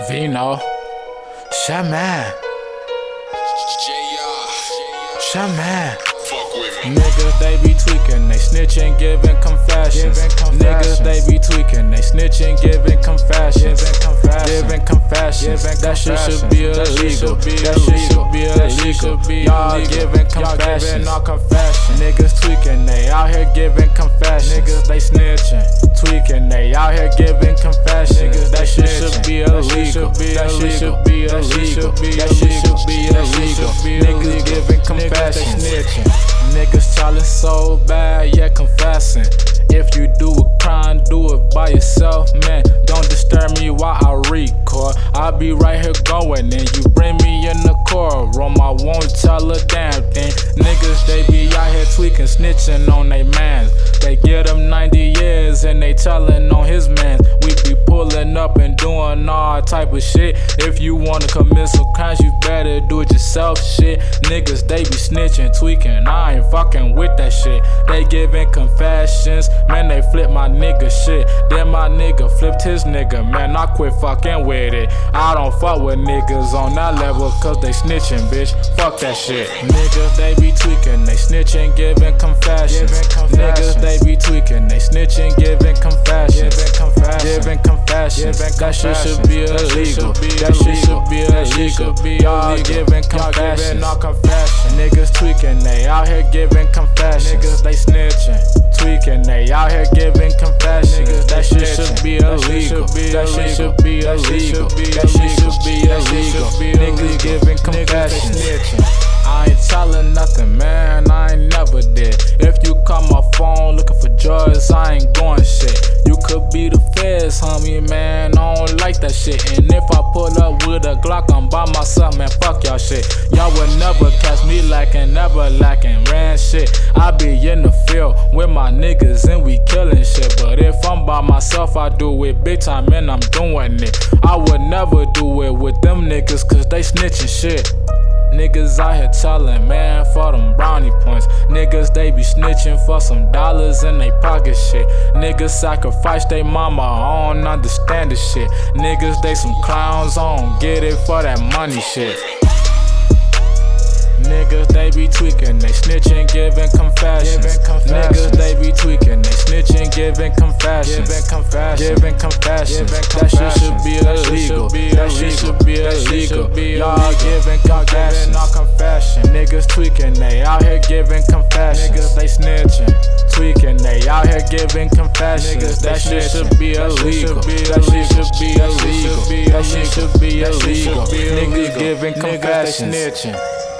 Vino, Shaman, Shaman. Niggas, they be tweaking, they snitching, giving confessions. Niggas, they be tweaking, they snitching, giving confessions. Giving confessions. That shit should be illegal. That shit should be illegal. Y'all giving confessions. Niggas tweaking, they out here giving confessions. Niggas, they snitching, tweaking, they out here giving confessions. That shit should be illegal. That shit should be illegal. That shit should be illegal. Niggas giving confessions. Niggas telling so bad, yeah, confessing. If you do a crime, do it by yourself, man. Don't disturb me while I record. I'll be right here going, and you bring me in the courtroom. I won't tell a damn thing. Niggas, they be out here tweaking, snitching on they mans. They get them 90 years and they telling on his man. We be pulling up and doing all type of shit. If you wanna commit some crimes, you better do it yourself, shit. Niggas, they be snitching, tweaking. I ain't fucking with that shit. They giving confessions, man, they flip my nigga shit. Then my nigga flipped his nigga, man, I quit fucking with it. I don't fuck with niggas on that level, cause they snitching, bitch. Fuck that shit. Niggas, they be tweaking, they snitching, giving confessions. Niggas, they be tweaking, they snitching, giving confessions. Giving confessions. That shit should be illegal. That shit should be illegal. Y'all giving confessions. Niggas tweaking, they out here giving confessions. Niggas, they snitching, tweaking, they out here giving confessions. That shit should be illegal. That shit should be illegal. That shit should be illegal. Niggas giving confessions. I ain't telling nothing, man, I ain't never did. If you call my phone looking for drugs, I ain't going shit. You could be the feds, homie, man, I don't like that shit. And if I pull up with a Glock, I'm by myself, man, fuck y'all shit. Y'all will never catch me lacking, never lacking, ran shit. I be in the field with my niggas and we killing shit. But if I'm by myself, I do it big time and I'm doing it. I would never do it with them niggas, cause they snitching shit. Niggas out here telling, man, for them brownie points. Niggas, they be snitching for some dollars in they pocket shit. Niggas sacrifice they mama, I don't understand this shit. Niggas, they some clowns, I don't get it for that money shit. Niggas, they be tweaking, they snitching, giving confessions. Niggas, they be tweaking, they snitching, giving confessions. Giving confessions. That shit should be illegal. That shit should be illegal. Y'all giving confessions. Niggas tweaking, they out here giving confessions. Niggas, they snitching, tweaking, they out here giving confessions. That shit should be illegal. That shit should be illegal. That shit should be illegal. Niggas giving confessions.